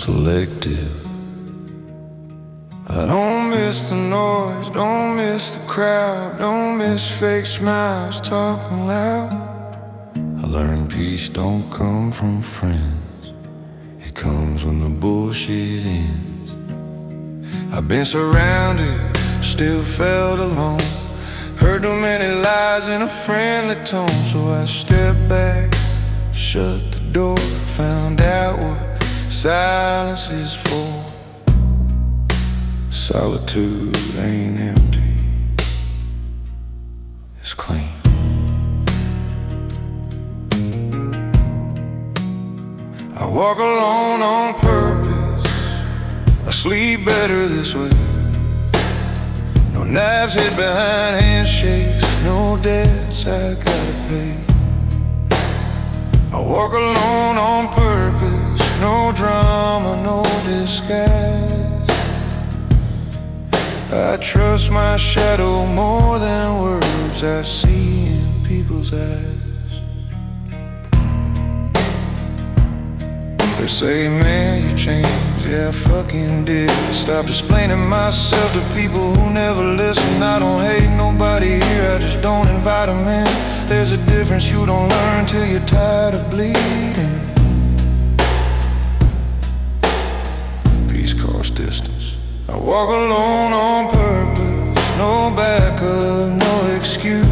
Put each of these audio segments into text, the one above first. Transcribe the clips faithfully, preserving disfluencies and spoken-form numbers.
selective. I don't miss the noise, don't miss the crowd, don't miss fake smiles talking loud. I learned peace don't come from friends, it comes when the bullshit ends. I've been surrounded, still felt alone, heard too many lies in a friendly tone. So I stepped back, shut the door, found out what silence is for. Solitude ain't empty, it's clean. I walk alone on purpose, I sleep better this way. No knives hid behind handshakes, no debts I gotta pay. I walk alone on purpose, no drama, no disguise. I trust my shadow more than words I see in people's eyes. They say, man, you changed, yeah, I fucking did. Stop explaining myself to people who never listen. I don't hate nobody here, I just don't invite them in. There's a difference you don't learn till you're tired of bleeding. Peace costs distance. I walk alone on purpose, no backup, no excuse.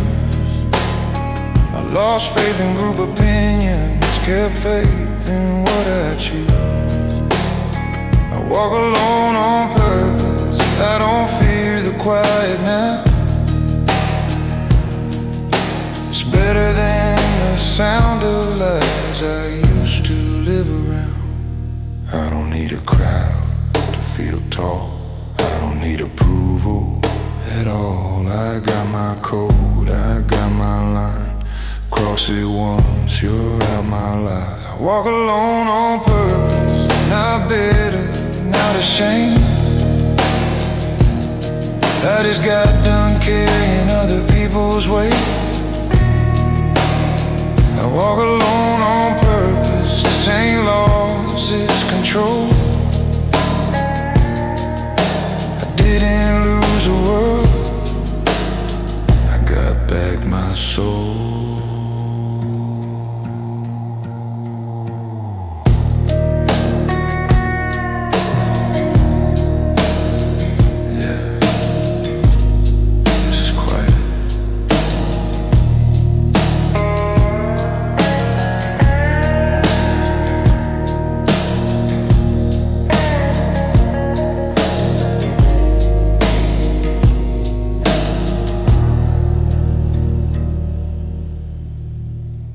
I lost faith in group opinions, kept faith in what I choose. I walk alone on purpose, I don't fear the quiet now. It's better than the sound of lies I used to live around. I don't need a crowd to feel tall, I don't need approval at all. I got my code, I got my line. Cross it once, you're out my life. I walk alone on purpose, not bitter, not ashamed. I just got done carrying other people's weight. I walk alone on purpose, this ain't loss, it's control.